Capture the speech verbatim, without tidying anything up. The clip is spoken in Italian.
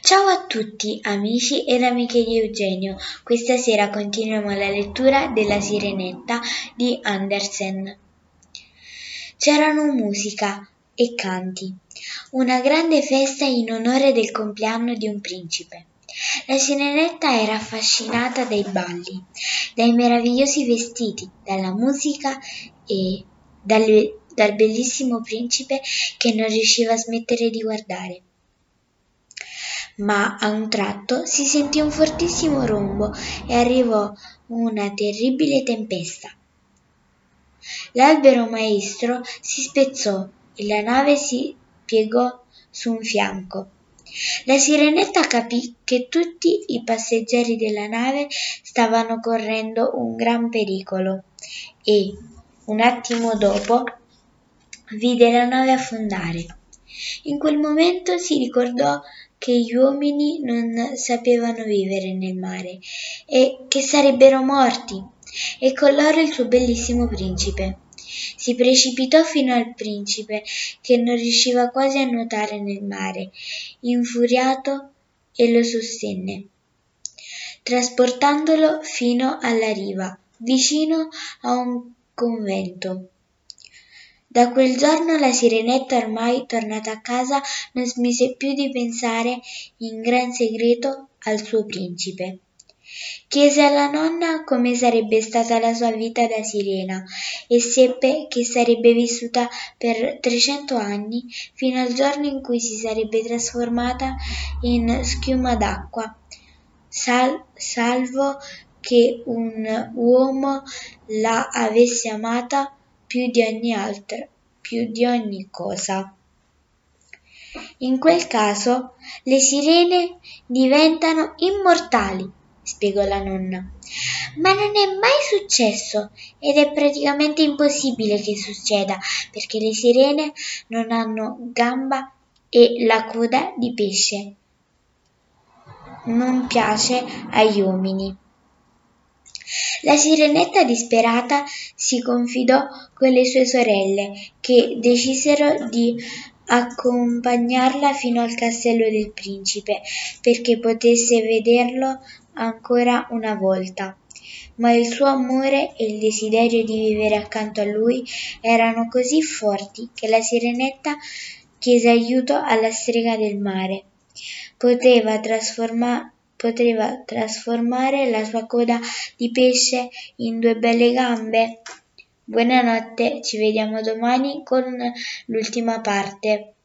Ciao a tutti amici ed amiche di Eugenio, questa sera continuiamo la lettura della Sirenetta di Andersen. C'erano musica e canti, una grande festa in onore del compleanno di un principe. La Sirenetta era affascinata dai balli, dai meravigliosi vestiti, dalla musica e dal, dal bellissimo principe che non riusciva a smettere di guardare. Ma a un tratto si sentì un fortissimo rombo e arrivò una terribile tempesta. L'albero maestro si spezzò e la nave si piegò su un fianco. La Sirenetta capì che tutti i passeggeri della nave stavano correndo un gran pericolo e, un attimo dopo, vide la nave affondare. In quel momento si ricordò che gli uomini non sapevano vivere nel mare e che sarebbero morti, e con loro il suo bellissimo principe. Si precipitò fino al principe, che non riusciva quasi a nuotare nel mare, infuriato, e lo sostenne, trasportandolo fino alla riva, vicino a un convento. Da quel giorno la Sirenetta, ormai tornata a casa, non smise più di pensare in gran segreto al suo principe. Chiese alla nonna come sarebbe stata la sua vita da sirena e seppe che sarebbe vissuta per trecento anni, fino al giorno in cui si sarebbe trasformata in schiuma d'acqua, sal- salvo che un uomo la avesse amata più di ogni altra, più di ogni cosa. In quel caso le sirene diventano immortali, spiegò la nonna. Ma non è mai successo ed è praticamente impossibile che succeda, perché le sirene non hanno gamba e la coda di pesce. Non piace agli uomini. La Sirenetta, disperata, si confidò con le sue sorelle, che decisero di accompagnarla fino al castello del principe, perché potesse vederlo ancora una volta. Ma il suo amore e il desiderio di vivere accanto a lui erano così forti che la Sirenetta chiese aiuto alla strega del mare. Poteva trasformare Poteva trasformare la sua coda di pesce in due belle gambe? Buonanotte, ci vediamo domani con l'ultima parte.